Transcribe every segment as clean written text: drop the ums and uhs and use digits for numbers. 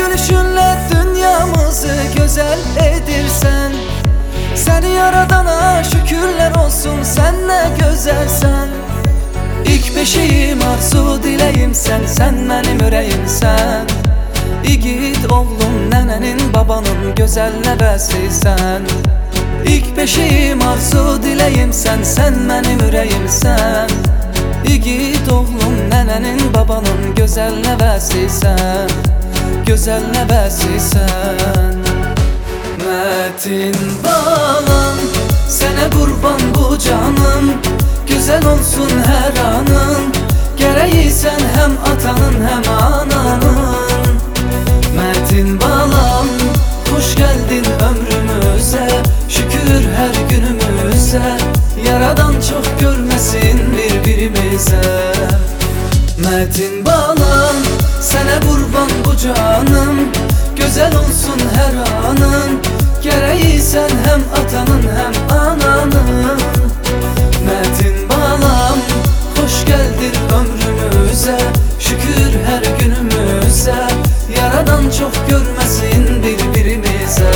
gülüşünle dünyamızı güzel edirsen. Seni yaradana şükürler olsun, sen ne güzelsen. İlk beşiğim arzu dileğim sen benim yüreğimsen. İgid oğlum nenenin babanın güzel nebesiysen. İlk beşiğim arzu dileğim sen benim yüreğimsen. İgid oğlum nenenin babanın güzel nebesiysen. Güzel nebesiysen. Metin balam, sene kurban bu canım. Güzel olsun her anın, gereğiysen hem atanın hem ananın. Metin balam, hoş geldin ömrümüze. Şükür her günümüze, yaradan çok görmesin birbirimize. Metin balam, sene kurban bu canım. Güzel olsun her anın, gereğiysen hem atanın hem ananın. Metin balam, hoş geldin ömrümüze. Şükür her günümüze, yaradan çok görmesin birbirimize.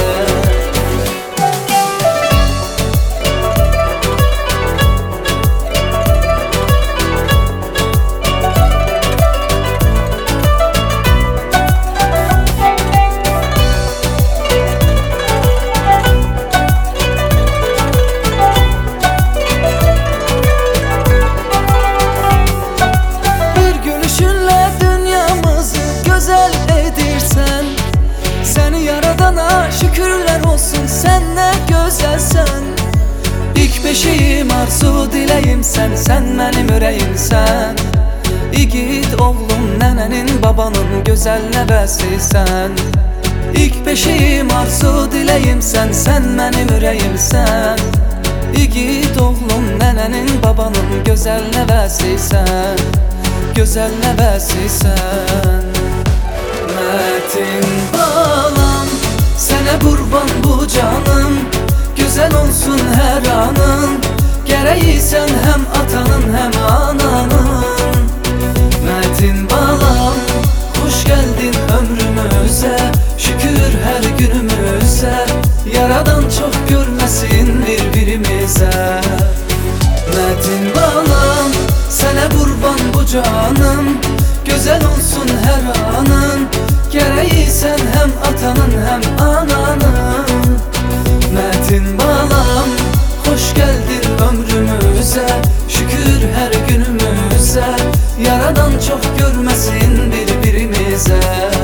Seni yaradana şükürler olsun, sen ne güzelsen. İlk beşiğim arzu dileğim sen benim yüreğimsen. İgid oğlum nenenin babanın güzel nebesiysen. İlk beşiğim arzu dileğim sen benim yüreğimsen. İgid oğlum nenenin babanın güzel nebesiysen. Güzel nebesiysen. Metin balam, sene kurban bu canım. Güzel olsun her anın, gereğiysen hem atanın hem ananın. Metin balam, hoş geldin ömrümüze. Şükür her günümüze, yaradan çok görmesin birbirimize. Metin balam, sene kurban bu canım. Güzel olsun her anın, gereğiysen hem atanın hem ananın. Metin balam, hoş geldin ömrümüze. Şükür her günümüze, yaradan çok görmesin birbirimize.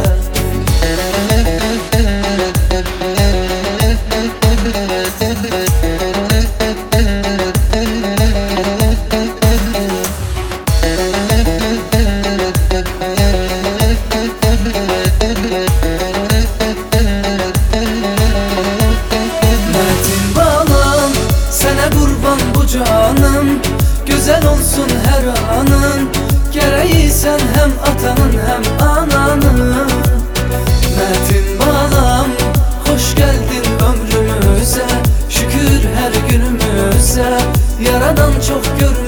Metin balam, sene kurban bu canım. Güzel olsun her anın, gereğiysen hem atanın hem ananın. Metin balam, hoş geldin ömrümüze. Şükür her günümüze, yaradan çok görmesin